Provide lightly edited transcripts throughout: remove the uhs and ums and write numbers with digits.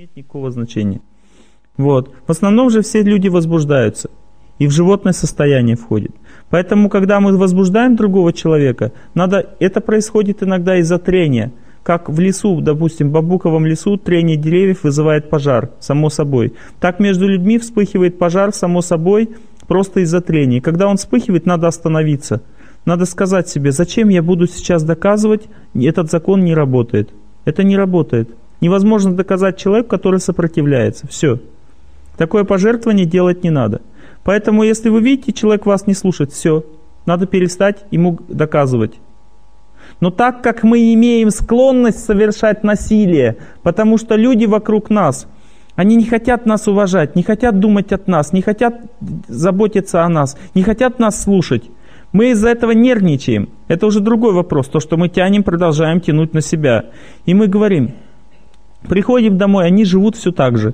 имеет никакого значения. Вот. В основном же все люди возбуждаются и в животное состояние входят. Поэтому, когда мы возбуждаем другого человека, это происходит иногда из-за трения. Как в лесу, допустим, в бамбуковом лесу трение деревьев вызывает пожар, само собой. Так между людьми вспыхивает пожар, само собой, просто из-за трения. Когда он вспыхивает, надо остановиться. Надо сказать себе, зачем я буду сейчас доказывать, этот закон не работает. Это не работает. Невозможно доказать человеку, который сопротивляется. Все. Такое пожертвование делать не надо. Поэтому, если вы видите, человек вас не слушает, все. Надо перестать ему доказывать. Но так как мы имеем склонность совершать насилие, потому что люди вокруг нас, они не хотят нас уважать, не хотят думать от нас, не хотят заботиться о нас, не хотят нас слушать. Мы из-за этого нервничаем. Это уже другой вопрос, то, что мы продолжаем тянуть на себя. И мы говорим, приходим домой, они живут все так же.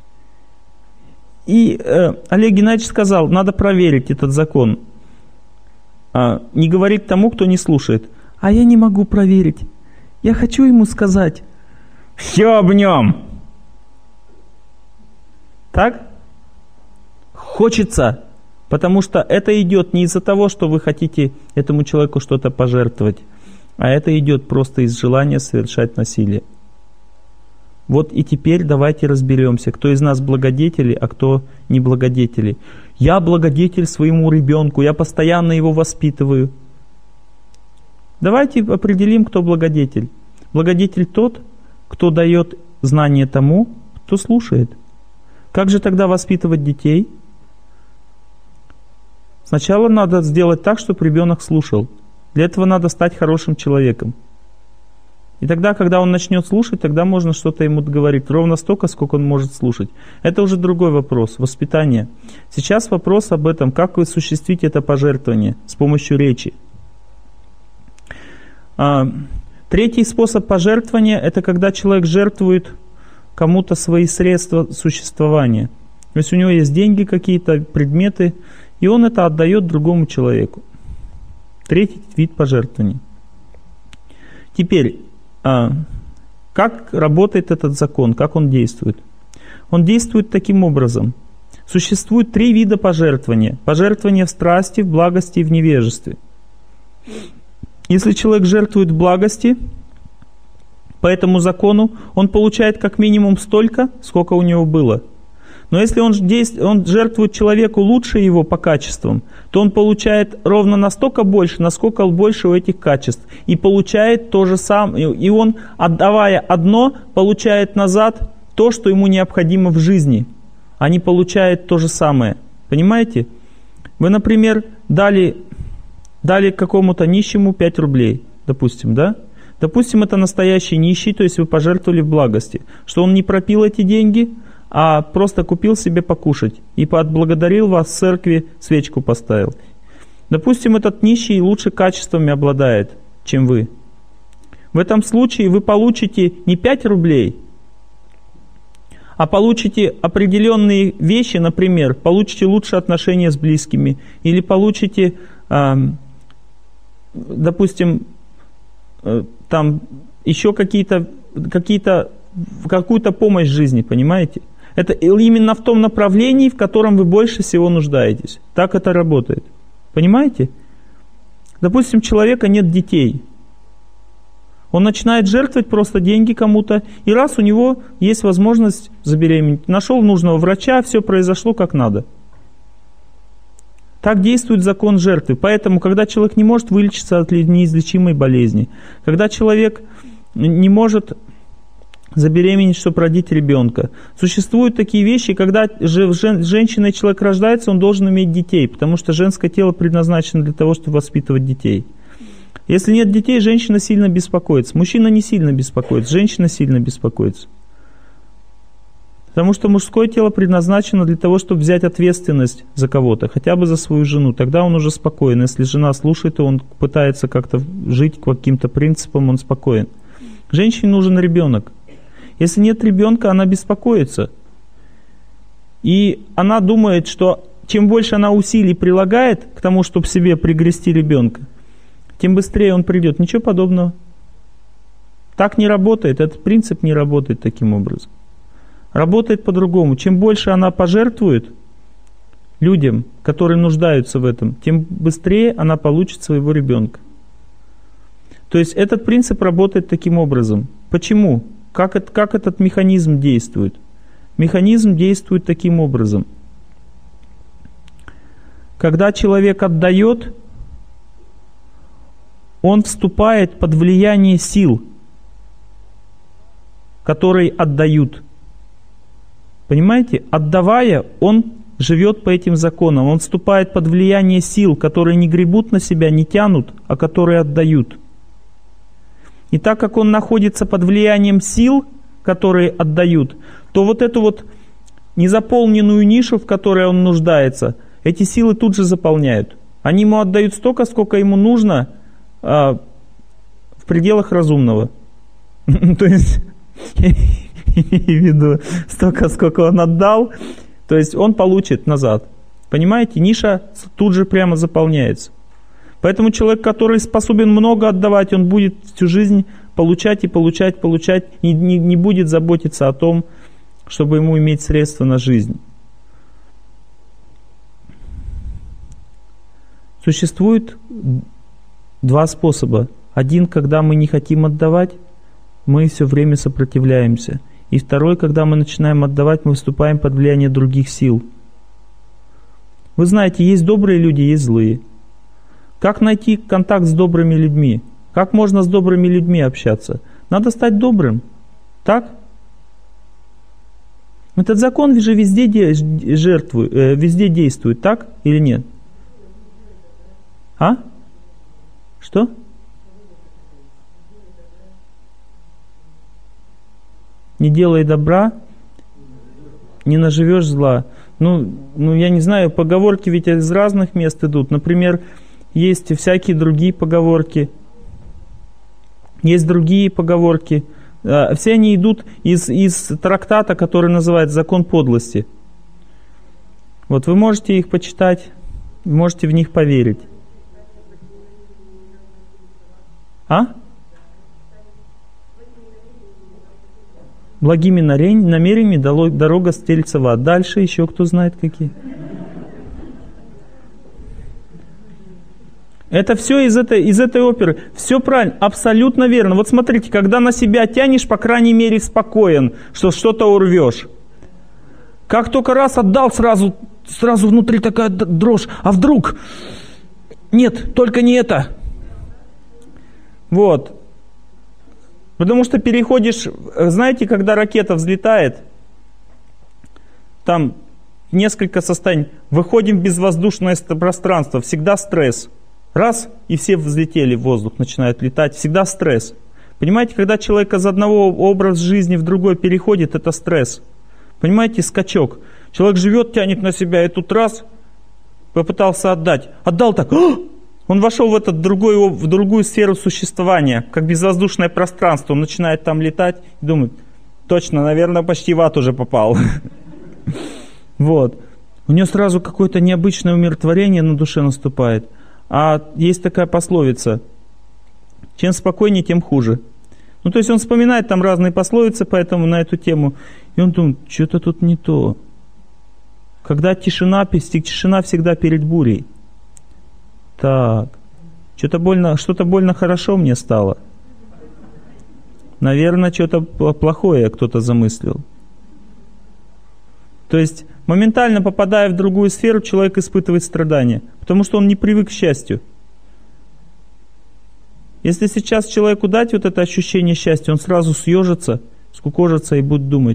И Олег Геннадьевич сказал, надо проверить этот закон. Не говорить тому, кто не слушает. А я не могу проверить. Я хочу ему сказать. Все об нем. Так? Хочется. Потому что это идет не из-за того, что вы хотите этому человеку что-то пожертвовать, а это идет просто из желания совершать насилие. Вот и теперь давайте разберемся, кто из нас благодетели, а кто не благодетели. Я благодетель своему ребенку, я постоянно его воспитываю. Давайте определим, кто благодетель. Благодетель тот, кто дает знание тому, кто слушает. Как же тогда воспитывать детей? Сначала надо сделать так, чтобы ребенок слушал. Для этого надо стать хорошим человеком. И тогда, когда он начнет слушать, тогда можно что-то ему говорить. Ровно столько, сколько он может слушать. Это уже другой вопрос, воспитание. Сейчас вопрос об этом, как осуществить это пожертвование с помощью речи. Третий способ пожертвования – это когда человек жертвует кому-то свои средства существования. То есть у него есть деньги какие-то, предметы, и он это отдает другому человеку. Третий вид пожертвований. Теперь, как работает этот закон, как он действует? Он действует таким образом. Существует 3 вида пожертвования. Пожертвование в страсти, в благости и в невежестве. Если человек жертвует в благости, по этому закону, он получает как минимум столько, сколько у него было. Но если он жертвует человеку лучше его по качествам, то он получает ровно настолько больше, насколько больше у этих качеств. И получает то же самое. И он, отдавая одно, получает назад то, что ему необходимо в жизни. А не получает то же самое. Понимаете? Вы, например, дали какому-то нищему 5 рублей, допустим, да? Допустим, это настоящий нищий, то есть вы пожертвовали в благости. Что он не пропил эти деньги, а просто купил себе покушать и отблагодарил вас в церкви, свечку поставил. Допустим, этот нищий лучше качествами обладает, чем вы. В этом случае вы получите не 5 рублей, а получите определенные вещи, например, получите лучшие отношения с близкими, или получите, допустим, там еще какую-то помощь в жизни, понимаете? Это именно в том направлении, в котором вы больше всего нуждаетесь. Так это работает. Понимаете? Допустим, у человека нет детей. Он начинает жертвовать просто деньги кому-то, и раз у него есть возможность забеременеть, нашел нужного врача, все произошло как надо. Так действует закон жертвы. Поэтому, когда человек не может вылечиться от неизлечимой болезни, когда человек не может забеременеть, чтобы родить ребенка. Существуют такие вещи, когда женщина и человек рождается, он должен иметь детей, потому что женское тело предназначено для того, чтобы воспитывать детей. Если нет детей, женщина сильно беспокоится. Мужчина не сильно беспокоится, женщина сильно беспокоится. Потому что мужское тело предназначено для того, чтобы взять ответственность за кого-то, хотя бы за свою жену. Тогда он уже спокоен. Если жена слушает, то он пытается как-то жить по каким-то принципам, он спокоен. Женщине нужен ребенок. Если нет ребенка, она беспокоится. И она думает, что чем больше она усилий прилагает к тому, чтобы себе пригрести ребенка, тем быстрее он придет. Ничего подобного. Так не работает. Этот принцип не работает таким образом. работает по-другому. Чем больше она пожертвует людям, которые нуждаются в этом, тем быстрее она получит своего ребенка. То есть этот принцип работает таким образом. Почему? Как этот механизм действует? Механизм действует таким образом. Когда человек отдает, он вступает под влияние сил, которые отдают. Понимаете? Отдавая, он живет по этим законам. Он вступает под влияние сил, которые не гребут на себя, не тянут, а которые отдают. И так как он находится под влиянием сил, которые отдают, то вот эту вот незаполненную нишу, в которой он нуждается, эти силы тут же заполняют. Они ему отдают столько, сколько ему нужно в пределах разумного. То есть, я имею в виду, столько, сколько он отдал, то есть он получит назад. Понимаете, ниша тут же прямо заполняется. Поэтому человек, который способен много отдавать, он будет всю жизнь получать и получать, и не будет заботиться о том, чтобы ему иметь средства на жизнь. Существует два способа. Один, когда мы не хотим отдавать, мы все время сопротивляемся. И второй, когда мы начинаем отдавать, мы выступаем под влияние других сил. Вы знаете, есть добрые люди, есть злые. Как найти контакт с добрыми людьми? Как можно с добрыми людьми общаться? Надо стать добрым. Так? Этот закон же везде действует, так или нет? А? Что? Не делай добра, не наживешь зла. Ну, я не знаю, поговорки ведь из разных мест идут. Например, есть всякие другие поговорки. Есть другие поговорки. Все они идут из трактата, который называется «Закон подлости». Вот вы можете их почитать, можете в них поверить. А? Благими намерениями дорога стелется в ад. Дальше еще кто знает какие. Это все из этой оперы. Все правильно, абсолютно верно. Вот смотрите, когда на себя тянешь, по крайней мере, спокоен, что что-то урвешь. Как только раз отдал, сразу внутри такая дрожь. А вдруг? Нет, только не это. Вот. Потому что переходишь, знаете, когда ракета взлетает, там несколько состояний. Выходим в безвоздушное пространство, всегда стресс. Раз, и все взлетели в воздух, начинают летать, всегда стресс. Понимаете, когда человек из одного образа жизни в другой переходит, это стресс. Понимаете, скачок. Человек живет, тянет на себя, и тут раз, попытался отдать. Отдал так, он вошел в другую сферу существования, как безвоздушное пространство. Он начинает там летать и думает, точно, наверное, почти в ад уже попал. Вот. У него сразу какое-то необычное умиротворение на душе наступает. А есть такая пословица, чем спокойнее, тем хуже. Ну, то есть он вспоминает там разные пословицы поэтому на эту тему, и он думает, что-то тут не то. Когда тишина всегда перед бурей. Так, что-то больно хорошо мне стало. Наверное, что-то плохое кто-то замыслил. То есть, моментально попадая в другую сферу, человек испытывает страдания, потому что он не привык к счастью. Если сейчас человеку дать вот это ощущение счастья, он сразу съежится, скукожится и будет думать.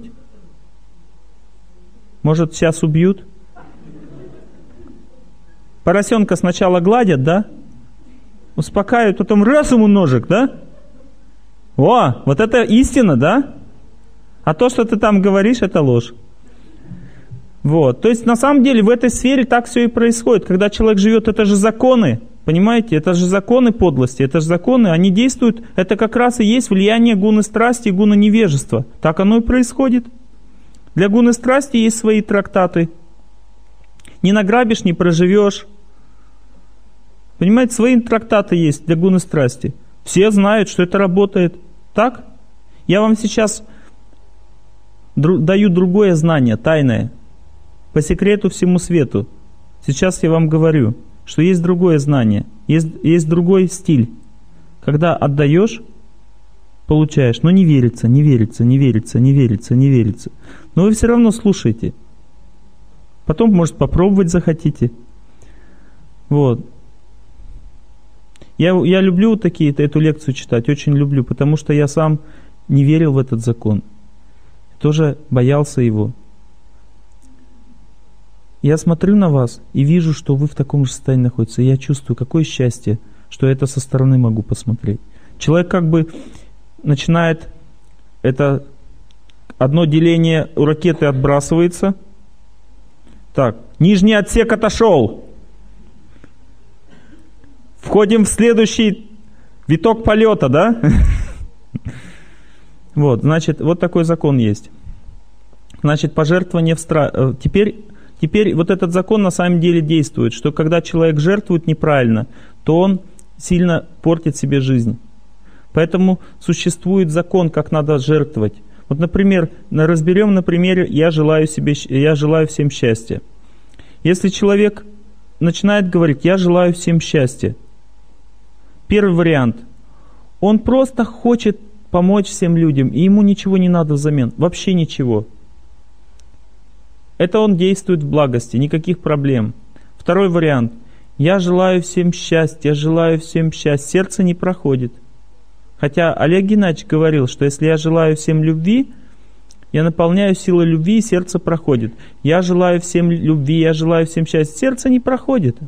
Может, сейчас убьют? Поросенка сначала гладят, да? Успокаивают, потом раз ему ножик, да? О, вот это истина, да? А то, что ты там говоришь, это ложь. Вот. То есть, на самом деле, в этой сфере так все и происходит. Когда человек живет, это же законы, понимаете? Это же законы подлости, это же законы, они действуют. Это как раз и есть влияние гуны страсти и гуны невежества. Так оно и происходит. Для гуны страсти есть свои трактаты. Не награбишь, не проживешь. Понимаете, свои трактаты есть для гуны страсти. Все знают, что это работает. Так? Я вам сейчас даю другое знание, тайное, по секрету всему свету. Сейчас я вам говорю, что есть другое знание, есть другой стиль. Когда отдаешь, получаешь, но не верится. Но вы все равно слушаете. Потом, может, попробовать захотите. Вот. Я люблю эту лекцию читать, очень люблю, потому что я сам не верил в этот закон. Тоже боялся его. Я смотрю на вас и вижу, что вы в таком же состоянии находитесь. И я чувствую, какое счастье, что я это со стороны могу посмотреть. Человек как бы начинает, это одно деление у ракеты отбрасывается. Так, нижний отсек отошел. Входим в следующий виток полета, да? Вот, значит, вот такой закон есть. Значит, пожертвование в страх. Теперь вот этот закон на самом деле действует, что когда человек жертвует неправильно, то он сильно портит себе жизнь. Поэтому существует закон, как надо жертвовать. Вот, например, разберем на примере «я желаю всем счастья». Если человек начинает говорить «я желаю всем счастья», первый вариант, он просто хочет помочь всем людям, и ему ничего не надо взамен, вообще ничего. Это он действует в благости, никаких проблем. Второй вариант. Я желаю всем счастья, сердце не проходит. Хотя Олег Геннадьевич говорил, что если я желаю всем любви, я наполняю силой любви, и сердце проходит. Я желаю всем любви, я желаю всем счастья, сердце не проходит.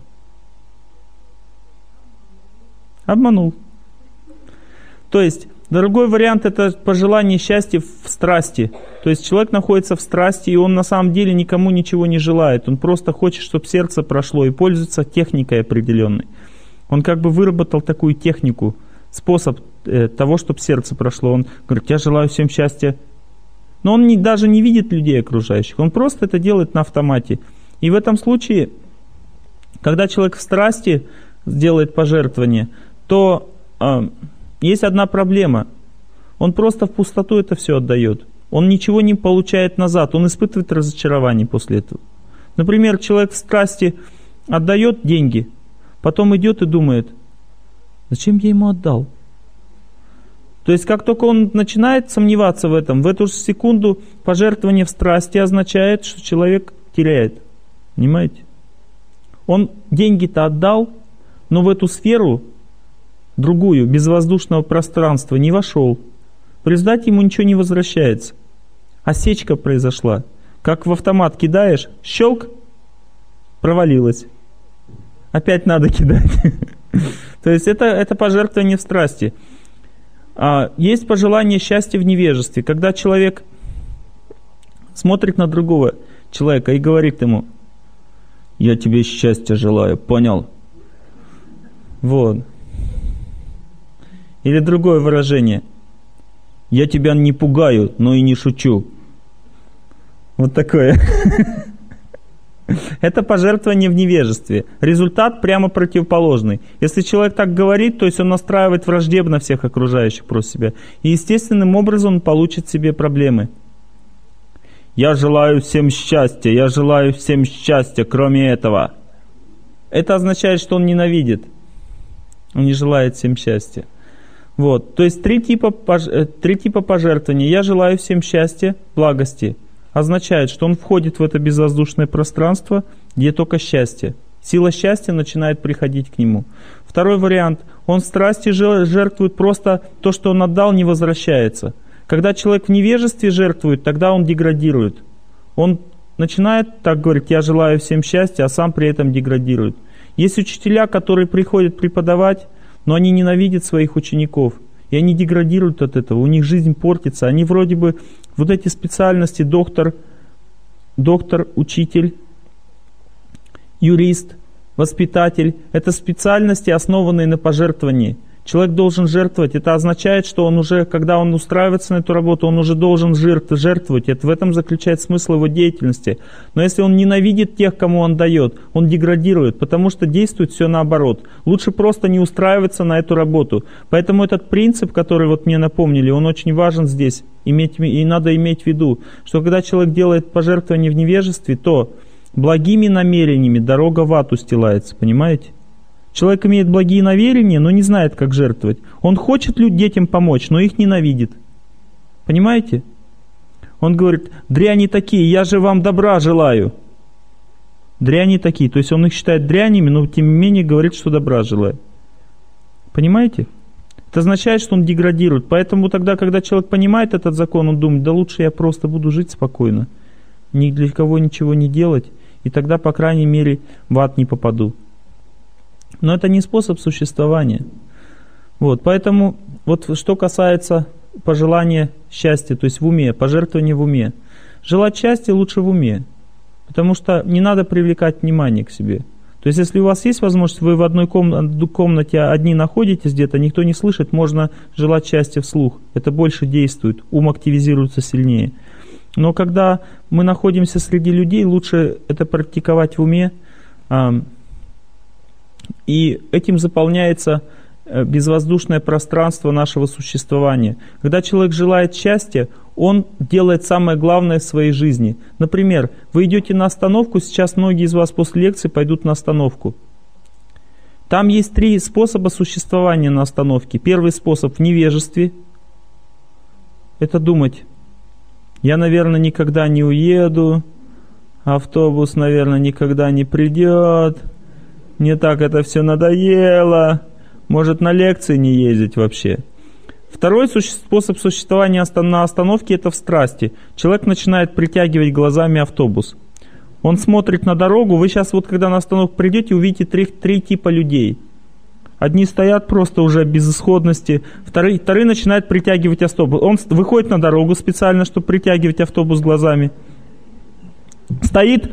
Обманул. То есть, другой вариант — это пожелание счастья в страсти. То есть человек находится в страсти, и он на самом деле никому ничего не желает. Он просто хочет, чтобы сердце прошло, и пользуется техникой определенной. Он как бы выработал такую технику, способ того, чтобы сердце прошло. Он говорит, я желаю всем счастья. Но он даже не видит людей окружающих. Он просто это делает на автомате. И в этом случае, когда человек в страсти делает пожертвование, то есть одна проблема. Он просто в пустоту это все отдает. Он ничего не получает назад. Он испытывает разочарование после этого. Например, человек в страсти отдает деньги, потом идет и думает, зачем я ему отдал? То есть, как только он начинает сомневаться в этом, в эту же секунду пожертвование в страсти означает, что человек теряет. Понимаете? Он деньги-то отдал, но в эту сферу другую, безвоздушного пространства, не вошел. В результате ему ничего не возвращается. Осечка произошла. Как в автомат кидаешь, щелк, провалилось. Опять надо кидать. То есть это пожертвование в страсти. Есть пожелание счастья в невежестве. Когда человек смотрит на другого человека и говорит ему, я тебе счастья желаю, понял? Вот. Или другое выражение. Я тебя не пугаю, но и не шучу. Вот такое. Это пожертвование в невежестве. Результат прямо противоположный. Если человек так говорит, то есть он настраивает враждебно всех окружающих против себя. И естественным образом он получит себе проблемы. Я желаю всем счастья, кроме этого. Это означает, что он ненавидит. Он не желает всем счастья. Вот. То есть три типа пожертвований. Я желаю всем счастья, благости. Означает, что он входит в это безвоздушное пространство, где только счастье. Сила счастья начинает приходить к нему. Второй вариант. Он в страсти жертвует, просто то, что он отдал, не возвращается. Когда человек в невежестве жертвует, тогда он деградирует. Он начинает так говорить, я желаю всем счастья, а сам при этом деградирует. Есть учителя, которые приходят преподавать, но они ненавидят своих учеников. И они деградируют от этого, у них жизнь портится. Они вроде бы, вот эти специальности, доктор, учитель, юрист, воспитатель, это специальности, основанные на пожертвовании. Человек должен жертвовать. Это означает, что он уже, когда он устраивается на эту работу, он уже должен жертвовать. Это в этом заключается смысл его деятельности. Но если он ненавидит тех, кому он дает, он деградирует, потому что действует все наоборот. Лучше просто не устраиваться на эту работу. Поэтому этот принцип, который вот мне напомнили, он очень важен здесь. И надо иметь в виду, что когда человек делает пожертвование в невежестве, то благими намерениями дорога в ад устилается, понимаете? Человек имеет благие намерения, но не знает, как жертвовать. Он хочет детям помочь, но их ненавидит. Понимаете? Он говорит: дряни такие, я же вам добра желаю. Дряни такие. То есть он их считает дрянями, но тем не менее говорит, что добра желает. Понимаете? Это означает, что он деградирует. Поэтому тогда, когда человек понимает этот закон, он думает: да лучше я просто буду жить спокойно, ни для кого ничего не делать, и тогда, по крайней мере, в ад не попаду. Но это не способ существования. Вот, поэтому, вот что касается пожелания счастья, то есть в уме, пожертвования в уме. Желать счастья лучше в уме, потому что не надо привлекать внимание к себе. То есть, если у вас есть возможность, вы в одной комнате одни находитесь где-то, никто не слышит, можно желать счастья вслух. Это больше действует, ум активизируется сильнее. Но когда мы находимся среди людей, лучше это практиковать в уме, и этим заполняется безвоздушное пространство нашего существования. Когда человек желает счастья, он делает самое главное в своей жизни. Например, вы идете на остановку, сейчас многие из вас после лекции пойдут на остановку. Там есть 3 способа существования на остановке. Первый способ в невежестве. Это думать: я, наверное, никогда не уеду, автобус, наверное, никогда не придет, мне так это все надоело, может на лекции не ездить вообще. Второй способ существования на остановке — это в страсти. Человек начинает притягивать глазами автобус. Он смотрит на дорогу. Вы сейчас вот когда на остановку придете, увидите 3 типа людей. Одни стоят просто уже без исходности, вторые начинают притягивать автобус. Он выходит на дорогу специально, чтобы притягивать автобус глазами. Стоит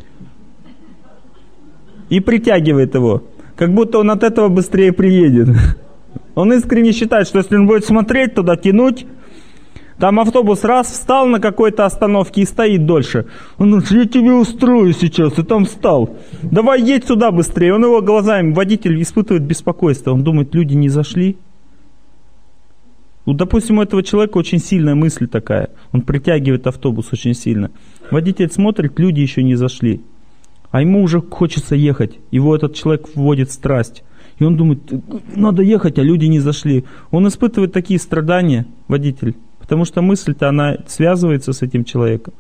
и притягивает его, как будто он от этого быстрее приедет. Он искренне считает, что если он будет смотреть туда, тянуть, там автобус раз встал на какой-то остановке и стоит дольше. Он говорит: я тебе устрою сейчас, и там встал. Давай едь сюда быстрее. Он его глазами, водитель испытывает беспокойство. Он думает: люди не зашли. Вот, допустим, у этого человека очень сильная мысль такая. Он притягивает автобус очень сильно. Водитель смотрит, люди еще не зашли. А ему уже хочется ехать. Его этот человек вводит в страсть. И он думает: надо ехать, а люди не зашли. Он испытывает такие страдания, водитель, потому что мысль-то, она связывается с этим человеком.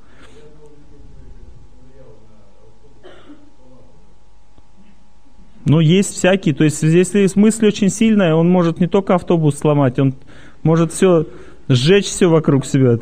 Но есть всякие, то есть если мысль очень сильная, он может не только автобус сломать, он может все, сжечь все вокруг себя.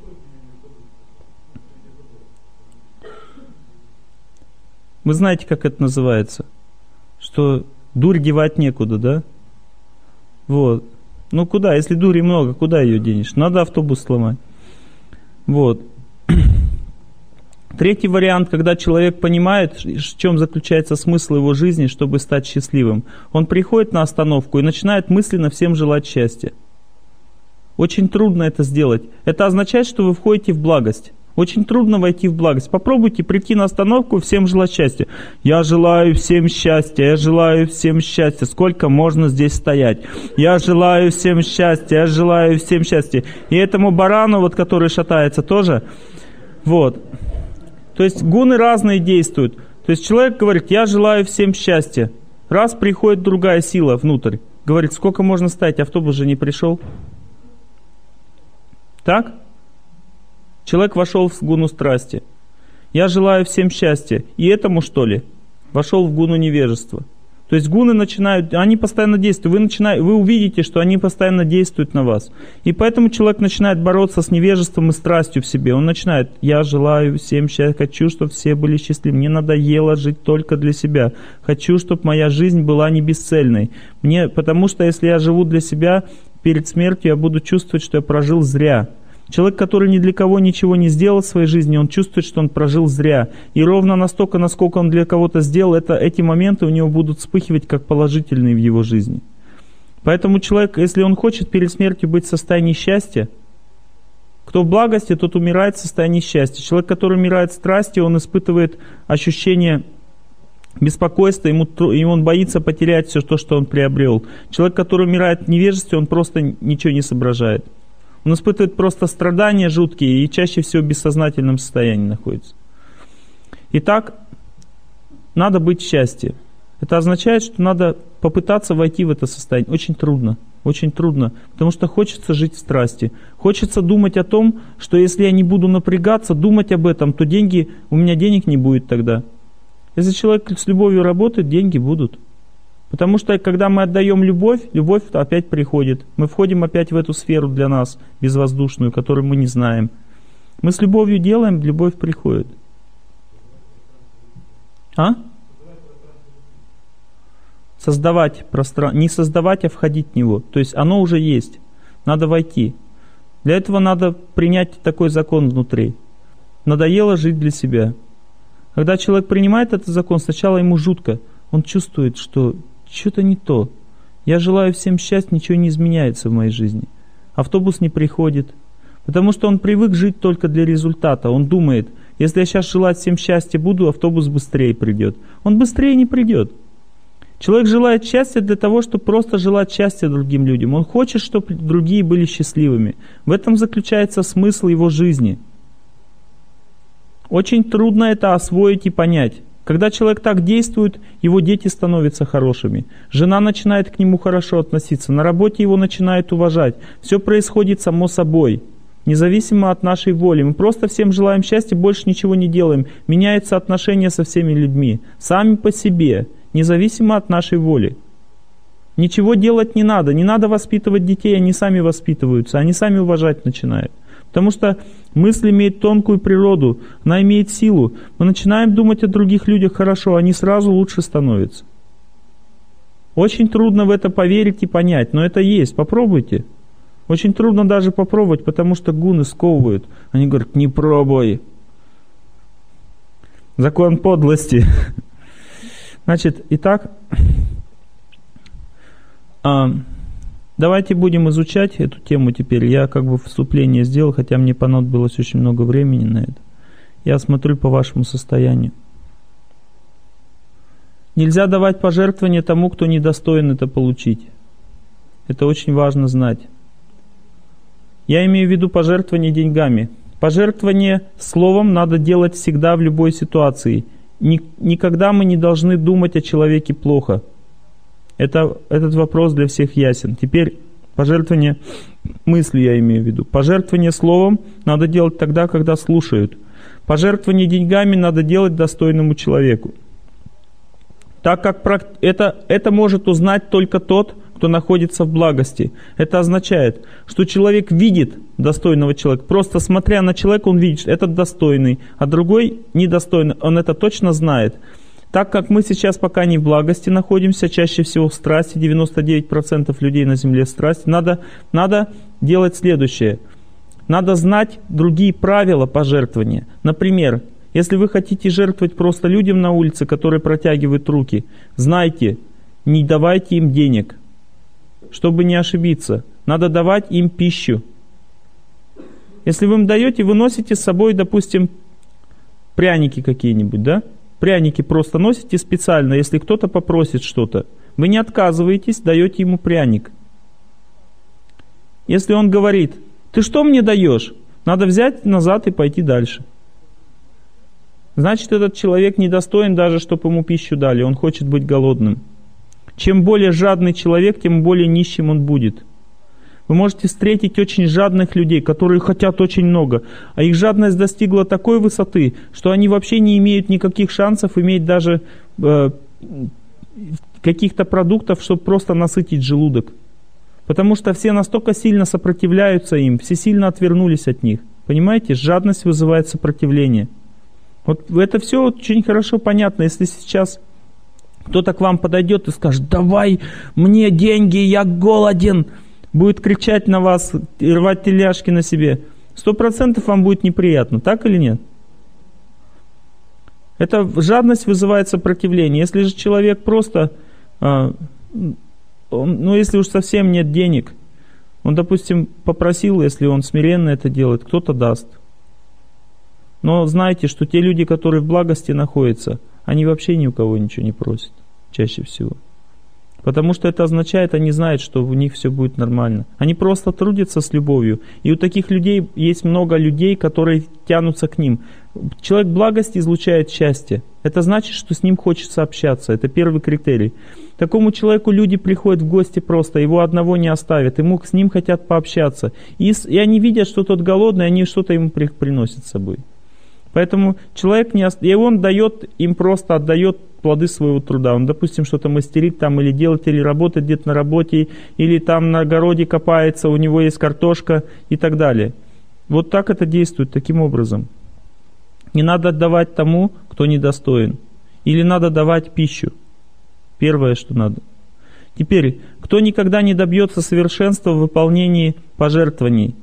Вы знаете, как это называется? Что дурь девать некуда, да? Вот. Ну куда? Если дури много, куда ее денешь? Надо автобус сломать. Вот. Третий вариант, когда человек понимает, в чем заключается смысл его жизни, чтобы стать счастливым. Он приходит на остановку и начинает мысленно всем желать счастья. Очень трудно это сделать. Это означает, что вы входите в благость. Очень трудно войти в благость. Попробуйте прийти на остановку и всем желать счастья. Я желаю всем счастья, я желаю всем счастья. Сколько можно здесь стоять? Я желаю всем счастья, я желаю всем счастья. И этому барану, вот, который шатается, тоже. Вот. То есть гуны разные действуют. То есть человек говорит: я желаю всем счастья. Раз приходит другая сила внутрь. Говорит: сколько можно стоять? Автобус же не пришел. Так? Человек вошел в гуну страсти. Я желаю всем счастья. И этому, что ли, вошел в гуну невежества. То есть гуны начинают, они постоянно действуют. Вы увидите, что они постоянно действуют на вас. И поэтому человек начинает бороться с невежеством и страстью в себе. Он начинает: я желаю всем счастья, хочу, чтобы все были счастливы. Мне надоело жить только для себя. Хочу, чтобы моя жизнь была не бесцельной. Потому что если я живу для себя, перед смертью я буду чувствовать, что я прожил зря. Человек, который ни для кого ничего не сделал в своей жизни, он чувствует, что он прожил зря. И ровно настолько, насколько он для кого-то сделал, эти моменты у него будут вспыхивать как положительные в его жизни. Поэтому человек, если он хочет перед смертью быть в состоянии счастья, кто в благости, тот умирает в состоянии счастья. Человек, который умирает в страсти, он испытывает ощущение беспокойства, и он боится потерять все то, что он приобрел. Человек, который умирает в невежестве, он просто ничего не соображает. Он испытывает просто страдания жуткие и чаще всего в бессознательном состоянии находится. Итак, надо быть в счастье. Это означает, что надо попытаться войти в это состояние. Очень трудно, потому что хочется жить в страсти. Хочется думать о том, что если я не буду напрягаться, думать об этом, то у меня денег не будет тогда. Если человек с любовью работает, деньги будут. Потому что когда мы отдаем любовь, любовь опять приходит. Мы входим опять в эту сферу для нас, безвоздушную, которую мы не знаем. Мы с любовью делаем, любовь приходит. Создавать пространство. Не создавать, а входить в него. То есть оно уже есть. Надо войти. Для этого надо принять такой закон внутри. Надоело жить для себя. Когда человек принимает этот закон, сначала ему жутко. Он чувствует, что что-то не то. Я желаю всем счастья, ничего не изменяется в моей жизни. Автобус не приходит. Потому что он привык жить только для результата. Он думает, если я сейчас желать всем счастья буду, автобус быстрее придет. Он быстрее не придет. Человек желает счастья для того, чтобы просто желать счастья другим людям. Он хочет, чтобы другие были счастливыми. В этом заключается смысл его жизни. Очень трудно это освоить и понять. Когда человек так действует, его дети становятся хорошими. Жена начинает к нему хорошо относиться. На работе его начинают уважать. Все происходит само собой. Независимо от нашей воли. Мы просто всем желаем счастья, больше ничего не делаем. Меняются отношения со всеми людьми. Сами по себе. Независимо от нашей воли. Ничего делать не надо. Не надо воспитывать детей, они сами воспитываются. Они сами уважать начинают. Потому что мысль имеет тонкую природу, она имеет силу. Мы начинаем думать о других людях хорошо, они сразу лучше становятся. Очень трудно в это поверить и понять, но это есть. Попробуйте. Очень трудно даже попробовать, потому что гуны сковывают. Они говорят, не пробуй. Закон подлости. Значит, итак, давайте будем изучать эту тему теперь. Я как бы вступление сделал, хотя мне понадобилось очень много времени на это. Я смотрю по вашему состоянию. Нельзя давать пожертвования тому, кто недостоин это получить. Это очень важно знать. Я имею в виду пожертвование деньгами. Пожертвование словом надо делать всегда в любой ситуации. Никогда мы не должны думать о человеке плохо. Этот вопрос для всех ясен. Теперь пожертвование мыслью я имею в виду. Пожертвование словом надо делать тогда, когда слушают. Пожертвование деньгами надо делать достойному человеку. Так как это может узнать только тот, кто находится в благости. Это означает, что человек видит достойного человека. Просто смотря на человека, он видит, что этот достойный, а другой недостойный. Он это точно знает. Так как мы сейчас пока не в благости находимся, чаще всего в страсти, 99% людей на земле в страсти, надо делать следующее. Надо знать другие правила пожертвования. Например, если вы хотите жертвовать просто людям на улице, которые протягивают руки, знайте, не давайте им денег. Чтобы не ошибиться, надо давать им пищу. Если вы им даете, вы носите с собой, допустим, пряники какие-нибудь, да? Пряники просто носите специально, если кто-то попросит что-то. Вы не отказываетесь, даете ему пряник. Если он говорит, ты что мне даешь? Надо взять назад и пойти дальше. Значит, этот человек недостоин даже, чтобы ему пищу дали. Он хочет быть голодным. Чем более жадный человек, тем более нищим он будет. Вы можете встретить очень жадных людей, которые хотят очень много, а их жадность достигла такой высоты, что они вообще не имеют никаких шансов иметь даже каких-то продуктов, чтобы просто насытить желудок. Потому что все настолько сильно сопротивляются им, все сильно отвернулись от них. Понимаете, жадность вызывает сопротивление. Вот это все очень хорошо понятно, если сейчас кто-то к вам подойдет и скажет, давай мне деньги, я голоден, будет кричать на вас и рвать тельняшки на себе, 100% вам будет неприятно, так или нет? Эта жадность вызывает сопротивление. Если же человек просто ну, если уж совсем нет денег, он, допустим, попросил, если он смиренно это делает, кто-то даст. Но знайте, что те люди, которые в благости находятся, они вообще ни у кого ничего не просят, чаще всего. Потому что это означает, они знают, что у них все будет нормально. Они просто трудятся с любовью. И у таких людей есть много людей, которые тянутся к ним. Человек благости излучает счастье. Это значит, что с ним хочется общаться. Это первый критерий. Такому человеку люди приходят в гости просто, его одного не оставят. С ним хотят пообщаться. И они видят, что тот голодный, они что-то ему приносят с собой. Поэтому человек и он дает, им просто отдает плоды своего труда. Он, допустим, что-то мастерит там, или делает, или работает где-то на работе, или там на огороде копается, у него есть картошка и так далее. Вот так это действует, таким образом. Не надо отдавать тому, кто недостоин. Или надо давать пищу. Первое, что надо. Теперь, кто никогда не добьется совершенства в выполнении пожертвований?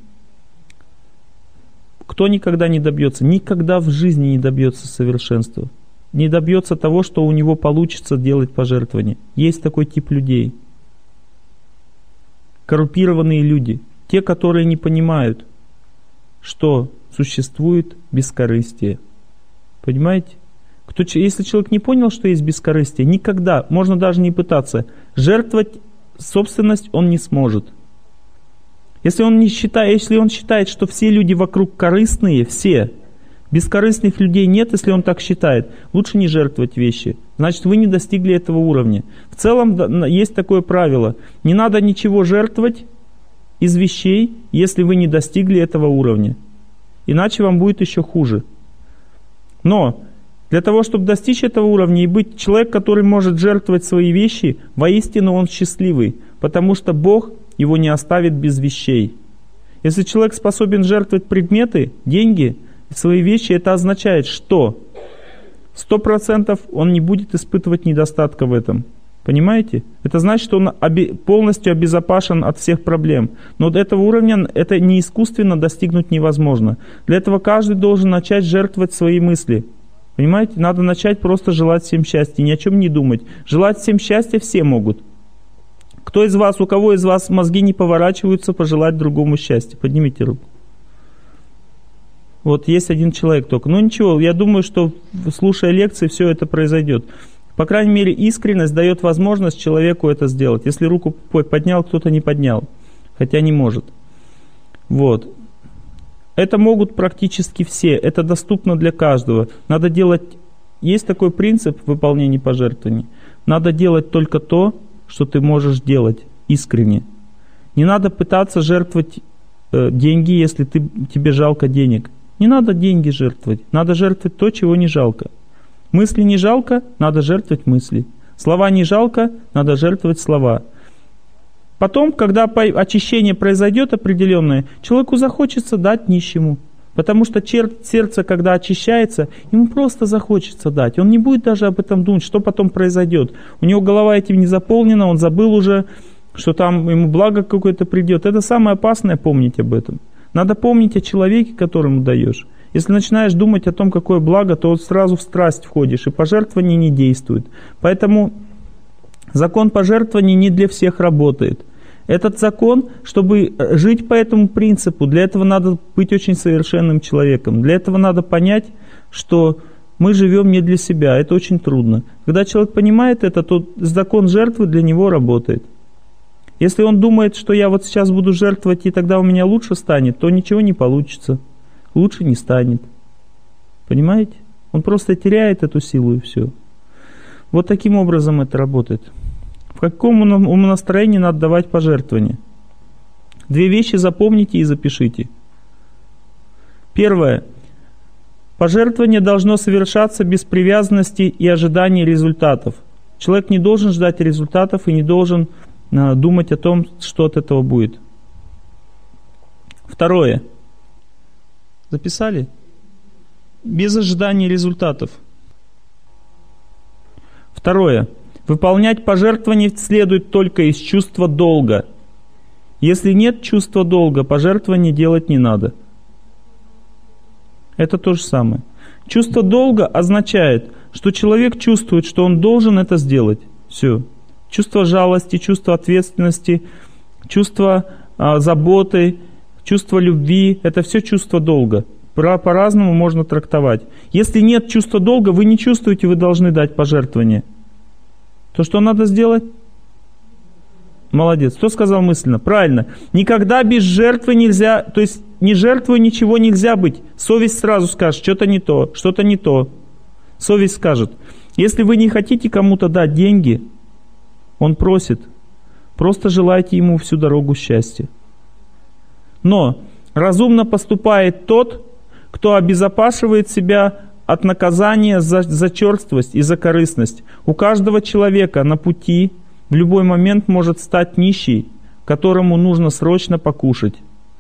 Кто никогда не добьется? Никогда в жизни не добьется совершенства. Не добьется того, что у него получится делать пожертвования. Есть такой тип людей. Коррумпированные люди. Те, которые не понимают, что существует бескорыстие. Понимаете? Если человек не понял, что есть бескорыстие, никогда, можно даже не пытаться, жертвовать собственность он не сможет. Если он считает, что все люди вокруг корыстные, все, бескорыстных людей нет, если он так считает, лучше не жертвовать вещи. Значит, вы не достигли этого уровня. В целом есть такое правило. Не надо ничего жертвовать из вещей, если вы не достигли этого уровня. Иначе вам будет еще хуже. Но для того, чтобы достичь этого уровня и быть человек, который может жертвовать свои вещи, воистину он счастливый, потому что Бог его не оставит без вещей. Если человек способен жертвовать предметы, деньги, свои вещи, это означает, что 100% он не будет испытывать недостатка в этом. Понимаете? Это значит, что он полностью обезопасен от всех проблем. Но до этого уровня это не искусственно достигнуть невозможно. Для этого каждый должен начать жертвовать свои мысли. Понимаете? Надо начать просто желать всем счастья, ни о чем не думать. Желать всем счастья все могут. У кого из вас мозги не поворачиваются пожелать другому счастья? Поднимите руку. Вот есть один человек только. Ну ничего, я думаю, что слушая лекции, все это произойдет. По крайней мере, искренность дает возможность человеку это сделать. Если руку поднял, кто-то не поднял. Хотя не может. Вот. Это могут практически все. Это доступно для каждого. Надо делать... Есть такой принцип в выполнении пожертвований. Надо делать только то, что ты можешь делать искренне. Не надо пытаться жертвовать деньги, если тебе жалко денег. Не надо деньги жертвовать. Надо жертвовать то, чего не жалко. Мысли не жалко, надо жертвовать мысли. Слова не жалко, надо жертвовать слова. Потом, когда очищение произойдет определенное, человеку захочется дать нищему. Потому что сердце, когда очищается, ему просто захочется дать. Он не будет даже об этом думать, что потом произойдет. У него голова этим не заполнена, он забыл уже, что там ему благо какое-то придет. Это самое опасное, помнить об этом. Надо помнить о человеке, которому даешь. Если начинаешь думать о том, какое благо, то сразу в страсть входишь, и пожертвование не действует. Поэтому закон пожертвований не для всех работает. Этот закон, чтобы жить по этому принципу, для этого надо быть очень совершенным человеком. Для этого надо понять, что мы живем не для себя. Это очень трудно. Когда человек понимает это, то закон жертвы для него работает. Если он думает, что я вот сейчас буду жертвовать, и тогда у меня лучше станет, то ничего не получится. Лучше не станет. Понимаете? Он просто теряет эту силу и все. Вот таким образом это работает. В каком умонастроении надо давать пожертвования? 2 вещи запомните и запишите. Первое. Пожертвование должно совершаться без привязанности и ожидания результатов. Человек не должен ждать результатов и не должен думать о том, что от этого будет. Второе. Записали? Без ожидания результатов. Второе. Выполнять пожертвования следует только из чувства долга. Если нет чувства долга, пожертвования делать не надо. Это то же самое. Чувство долга означает, что человек чувствует, что он должен это сделать. Все. Чувство жалости, чувство ответственности, чувство заботы, чувство любви – это все чувство долга. По-разному можно трактовать. Если нет чувства долга, вы не чувствуете, вы должны дать пожертвование. То что надо сделать? Молодец. Кто сказал мысленно? Правильно. Никогда без жертвы нельзя, то есть не жертвуя ничего нельзя быть. Совесть сразу скажет, что-то не то, что-то не то. Совесть скажет. Если вы не хотите кому-то дать деньги, он просит, просто желайте ему всю дорогу счастья. Но разумно поступает тот, кто обезопасивает себя от наказания за черствость и за корыстность. У каждого человека на пути в любой момент может стать нищий, которому нужно срочно покушать.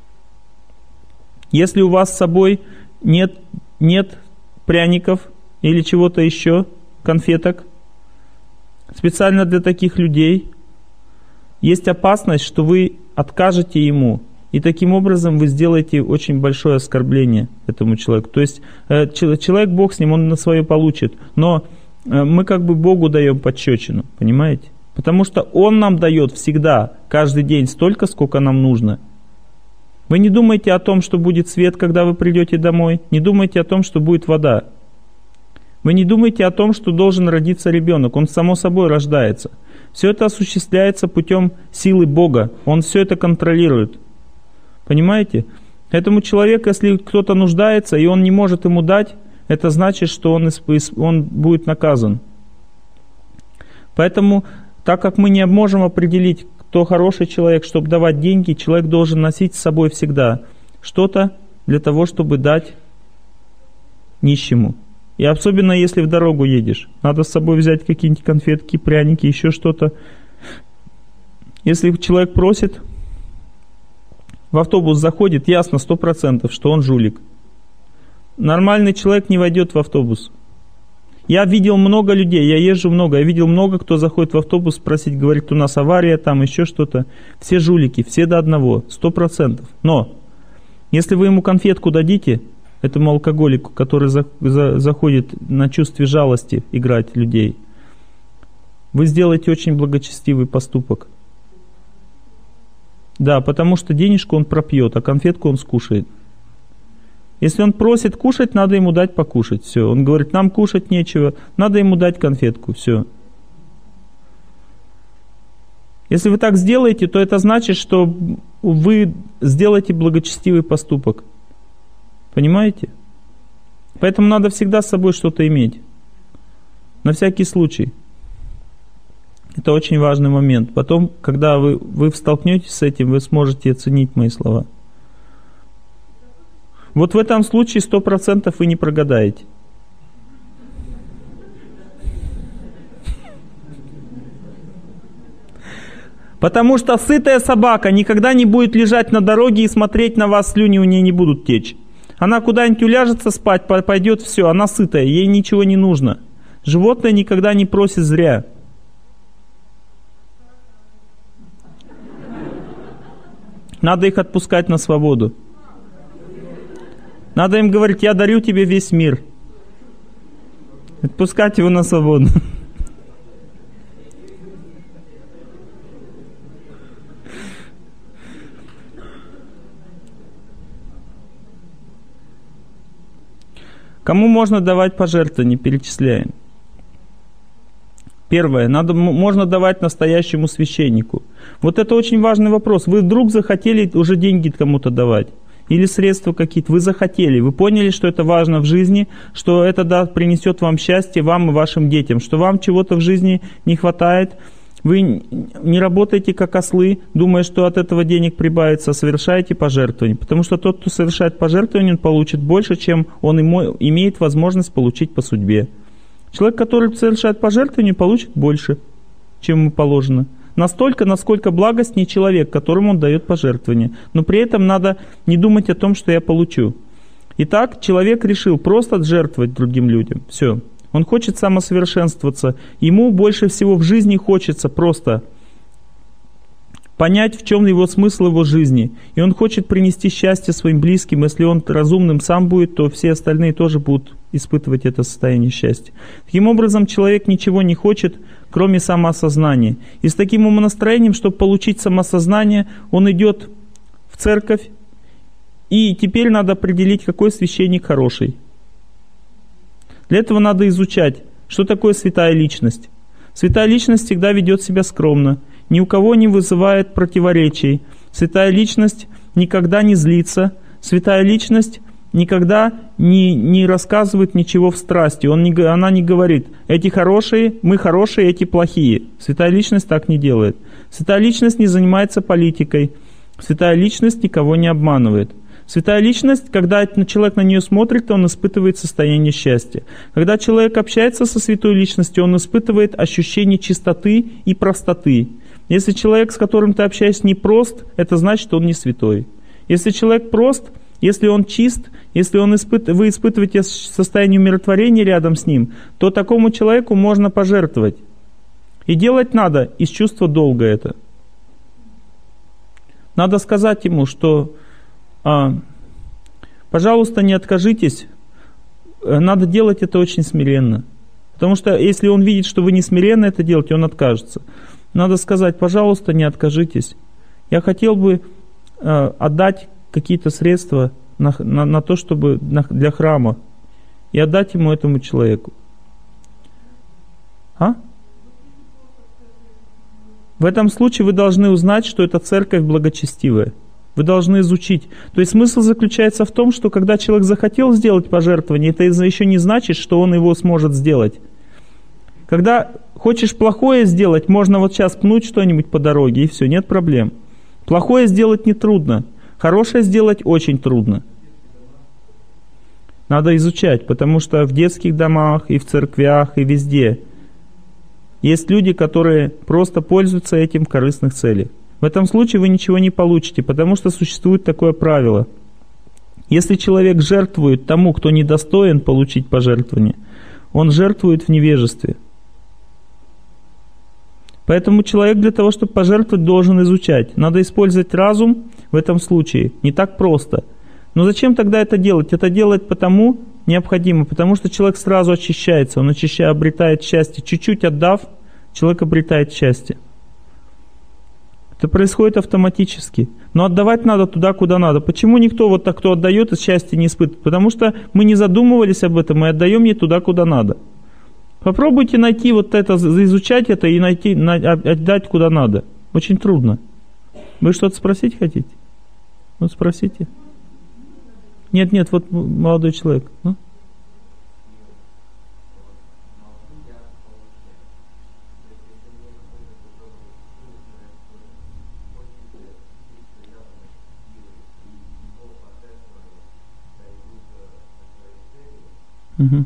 Если у вас с собой нет пряников или чего-то еще, конфеток, специально для таких людей, есть опасность, что вы откажете ему, и таким образом вы сделаете очень большое оскорбление этому человеку. То есть человек, Бог с ним, он на свое получит, но мы как бы Богу даем пощечину, понимаете? Потому что Он нам дает всегда, каждый день столько, сколько нам нужно. Вы не думайте о том, что будет свет, когда вы придете домой, не думайте о том, что будет вода. Вы не думайте о том, что должен родиться ребенок, он само собой рождается. Все это осуществляется путем силы Бога, Он все это контролирует. Понимаете? Этому человеку, если кто-то нуждается, и он не может ему дать, это значит, что он будет наказан. Поэтому, так как мы не можем определить, кто хороший человек, чтобы давать деньги, человек должен носить с собой всегда что-то для того, чтобы дать нищему. И особенно, если в дорогу едешь, надо с собой взять какие-нибудь конфетки, пряники, еще что-то. Если человек просит, в автобус заходит, ясно 100%, что он жулик. Нормальный человек не войдет в автобус. Я видел много людей, я езжу много, я видел много, кто заходит в автобус спросить, говорит, у нас авария, там еще что-то. Все жулики, все до одного, 100%. Но, если вы ему конфетку дадите, этому алкоголику, который заходит на чувстве жалости играть людей, вы сделаете очень благочестивый поступок. Да, потому что денежку он пропьет, а конфетку он скушает. Если он просит кушать, надо ему дать покушать. Все. Он говорит, нам кушать нечего, надо ему дать конфетку. Все. Если вы так сделаете, то это значит, что вы сделаете благочестивый поступок. Понимаете? Поэтому надо всегда с собой что-то иметь. На всякий случай. Это очень важный момент. Потом, когда вы столкнетесь с этим, вы сможете оценить мои слова. Вот в этом случае 100% вы не прогадаете. Потому что сытая собака никогда не будет лежать на дороге и смотреть на вас, слюни у нее не будут течь. Она куда-нибудь уляжется спать, пойдет, все, она сытая, ей ничего не нужно. Животное никогда не просит зря. Надо их отпускать на свободу. Надо им говорить, я дарю тебе весь мир. Отпускать его на свободу. Кому можно давать пожертвования, перечисляем. Первое. Можно давать настоящему священнику. Вот это очень важный вопрос. Вы вдруг захотели уже деньги кому-то давать? Или средства какие-то? Вы захотели. Вы поняли, что это важно в жизни, что это принесет вам счастье, вам и вашим детям, что вам чего-то в жизни не хватает. Вы не работаете как ослы, думая, что от этого денег прибавится, совершаете пожертвования. Потому что тот, кто совершает пожертвования, он получит больше, чем он имеет возможность получить по судьбе. Человек, который совершает пожертвования, получит больше, чем ему положено. Настолько, насколько благостнее человек, которому он дает пожертвования. Но при этом надо не думать о том, что я получу. Итак, человек решил просто жертвовать другим людям. Все. Он хочет самосовершенствоваться. Ему больше всего в жизни хочется просто понять, в чем его смысл его жизни. И он хочет принести счастье своим близким. Если он разумным сам будет, то все остальные тоже будут испытывать это состояние счастья. Таким образом, человек ничего не хочет, кроме самоосознания. И с таким умонастроением, чтобы получить самоосознание, он идет в церковь. И теперь надо определить, какой священник хороший. Для этого надо изучать, что такое святая личность. Святая личность всегда ведет себя скромно, ни у кого не вызывает противоречий. Святая личность никогда не злится. Святая личность никогда не рассказывает ничего в страсти. Она не говорит: эти хорошие, мы хорошие, эти плохие. Святая личность так не делает. Святая личность не занимается политикой. Святая личность никого не обманывает. Святая личность, когда человек на нее смотрит, то он испытывает состояние счастья. Когда человек общается со святой личностью, он испытывает ощущение чистоты и простоты. Если человек, с которым ты общаешься, не прост, это значит, что он не святой. Если человек прост, если он чист, если вы испытываете состояние умиротворения рядом с ним, то такому человеку можно пожертвовать. И делать надо из чувства долга это. Надо сказать ему, что пожалуйста, не откажитесь. Надо делать это очень смиренно. Потому что если он видит, что вы не смиренно это делаете, он откажется. Надо сказать: пожалуйста, не откажитесь. Я хотел бы отдать какие-то средства на то, чтобы для храма. И отдать ему, этому человеку. В этом случае вы должны узнать, что эта церковь благочестивая. Вы должны изучить. То есть смысл заключается в том, что когда человек захотел сделать пожертвование, это еще не значит, что он его сможет сделать. Когда хочешь плохое сделать, можно вот сейчас пнуть что-нибудь по дороге, и все, нет проблем. Плохое сделать нетрудно, хорошее сделать очень трудно. Надо изучать, потому что в детских домах, и в церквях, и везде есть люди, которые просто пользуются этим в корыстных целях. В этом случае вы ничего не получите, потому что существует такое правило. Если человек жертвует тому, кто недостоин получить пожертвование, он жертвует в невежестве. Поэтому человек для того, чтобы пожертвовать, должен изучать. Надо использовать разум в этом случае. Не так просто. Но зачем тогда это делать? Это делать потому необходимо, потому что человек сразу очищается, он обретает счастье. Чуть-чуть отдав, человек обретает счастье. Это происходит автоматически. Но отдавать надо туда, куда надо. Почему никто вот так, кто отдает, и счастья не испытывает? Потому что мы не задумывались об этом, мы отдаем не туда, куда надо. Попробуйте найти вот это, изучать это и отдать куда надо. Очень трудно. Вы что-то спросить хотите? Вот спросите. Нет, вот молодой человек. Угу.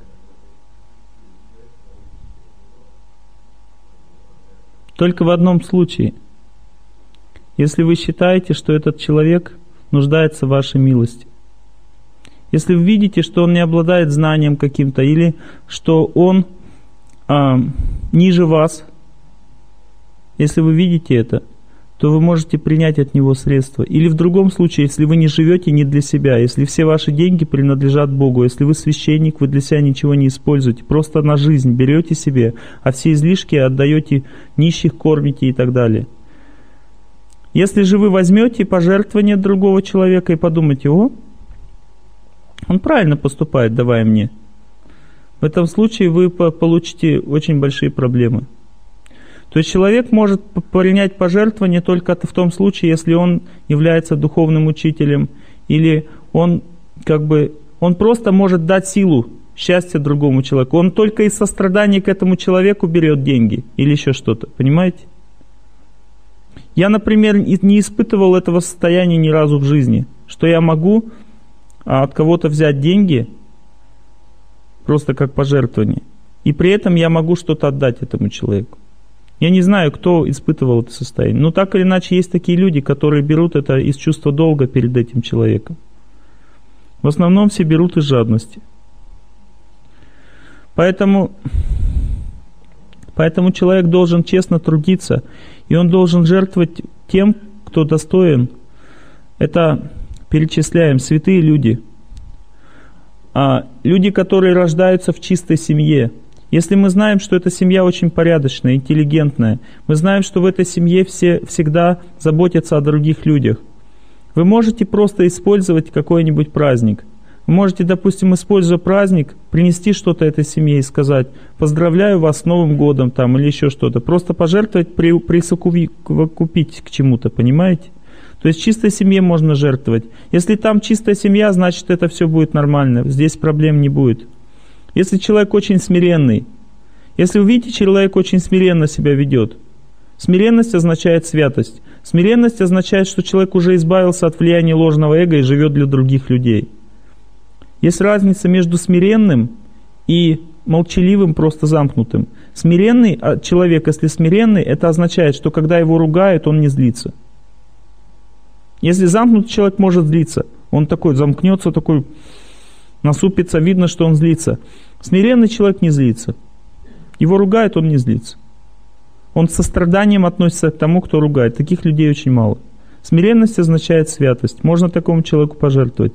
Только в одном случае. Если вы считаете, что этот человек нуждается в вашей милости. Если вы видите, что он не обладает знанием каким-то, или что он ниже вас, если вы видите это, то вы можете принять от него средства. Или в другом случае, если вы не живете не для себя, если все ваши деньги принадлежат Богу, если вы священник, вы для себя ничего не используете, просто на жизнь берете себе, а все излишки отдаете, нищих кормите и так далее. Если же вы возьмете пожертвование другого человека и подумаете: он правильно поступает, давая мне, в этом случае вы получите очень большие проблемы. То есть человек может принять пожертвование только в том случае, если он является духовным учителем, или он просто может дать силу, счастье другому человеку. Он только из сострадания к этому человеку берет деньги или еще что-то. Понимаете? Я, например, не испытывал этого состояния ни разу в жизни, что я могу от кого-то взять деньги просто как пожертвование, и при этом я могу что-то отдать этому человеку. Я не знаю, кто испытывал это состояние. Но так или иначе есть такие люди, которые берут это из чувства долга перед этим человеком. В основном все берут из жадности. Поэтому человек должен честно трудиться, и он должен жертвовать тем, кто достоин. Это перечисляем святые люди. Люди, которые рождаются в чистой семье. Если мы знаем, что эта семья очень порядочная, интеллигентная, мы знаем, что в этой семье все всегда заботятся о других людях. Вы можете просто использовать какой-нибудь праздник. Вы можете, допустим, используя праздник, принести что-то этой семье и сказать: «Поздравляю вас с Новым годом» там, или еще что-то. Просто пожертвовать, присовокупить к чему-то, понимаете? То есть чистой семье можно жертвовать. Если там чистая семья, значит это все будет нормально, здесь проблем не будет. Если человек очень смиренный, если вы видите, человек очень смиренно себя ведет, смиренность означает святость. Смиренность означает, что человек уже избавился от влияния ложного эго и живет для других людей. Есть разница между смиренным и молчаливым, просто замкнутым. Смиренный человек, если смиренный, это означает, что когда его ругают, он не злится. Если замкнутый человек может злиться, он такой замкнется, такой насупится, видно, что он злится. Смиренный человек не злится. Его ругают, он не злится. Он с состраданием относится к тому, кто ругает. Таких людей очень мало. Смиренность означает святость. Можно такому человеку пожертвовать.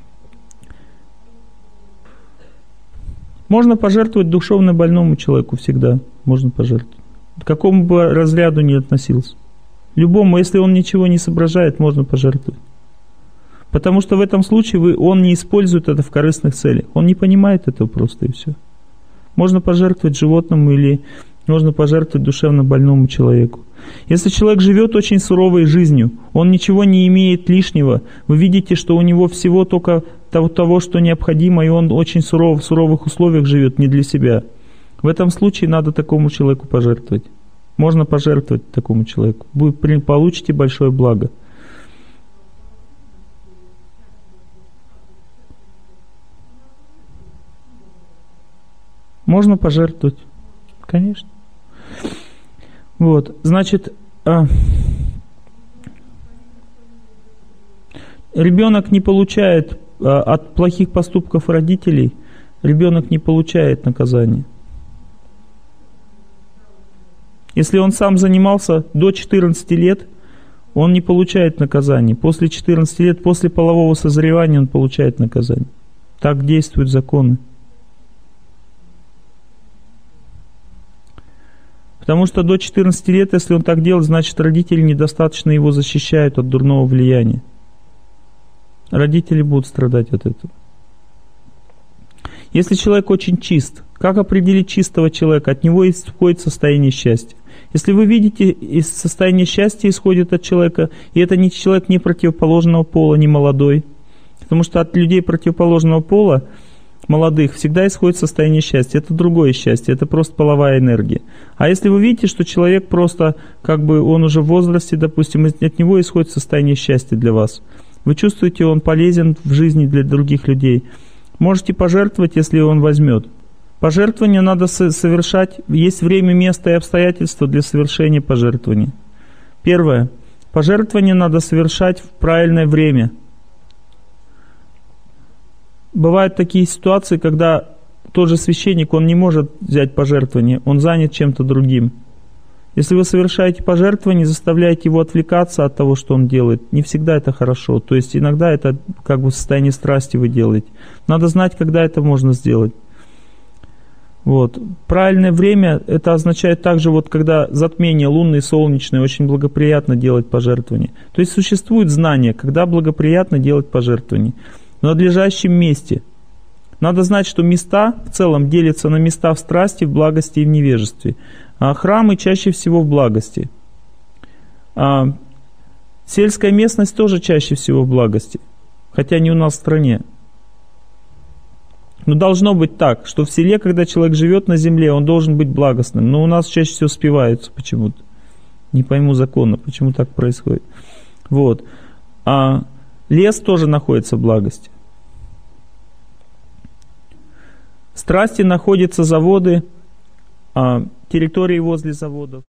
Можно пожертвовать душевно больному человеку всегда. Можно пожертвовать. К какому бы разряду ни относился. Любому, если он ничего не соображает, можно пожертвовать. Потому что в этом случае он не использует это в корыстных целях. Он не понимает этого просто и все. Можно пожертвовать животному или можно пожертвовать душевно больному человеку. Если человек живет очень суровой жизнью, он ничего не имеет лишнего, вы видите, что у него всего только того, что необходимо, и он очень в суровых условиях живет не для себя. В этом случае надо такому человеку пожертвовать. Можно пожертвовать такому человеку. Вы получите большое благо. Можно пожертвовать. Конечно. Вот, значит, ребенок не получает от плохих поступков родителей, ребенок не получает наказания. Если он сам занимался до 14 лет, он не получает наказания. После 14 лет, после полового созревания он получает наказание. Так действуют законы. Потому что до 14 лет, если он так делает, значит родители недостаточно его защищают от дурного влияния. Родители будут страдать от этого. Если человек очень чист, как определить чистого человека? От него исходит состояние счастья. Если вы видите, из состояния счастья исходит от человека, и это не человек не противоположного пола, не молодой, потому что от людей противоположного пола, молодых, всегда исходит состояние счастья. Это другое счастье, это просто половая энергия. А если вы видите, что человек просто, он уже в возрасте, допустим, от него исходит состояние счастья для вас, вы чувствуете, он полезен в жизни для других людей, можете пожертвовать, если он возьмет. Пожертвование надо совершать, есть время, место и обстоятельства для совершения пожертвования. Первое. Пожертвование надо совершать в правильное время. Бывают такие ситуации, когда тот же священник, он не может взять пожертвование, он занят чем-то другим. Если вы совершаете пожертвование, заставляете его отвлекаться от того, что он делает, не всегда это хорошо. То есть иногда это в состоянии страсти вы делаете. Надо знать, когда это можно сделать. Вот. Правильное время, это означает также, когда затмение лунное и солнечное, очень благоприятно делать пожертвование. То есть существует знание, когда благоприятно делать пожертвование. В надлежащем месте. Надо знать, что места в целом делятся на места в страсти, в благости и в невежестве. А храмы чаще всего в благости. Сельская местность тоже чаще всего в благости. Хотя не у нас в стране. Но должно быть так, что в селе, когда человек живет на земле, он должен быть благостным. Но у нас чаще всего спиваются почему-то. Не пойму законно, почему так происходит. Вот. Лес тоже находится в благости. В страсти находятся заводы, территории возле заводов.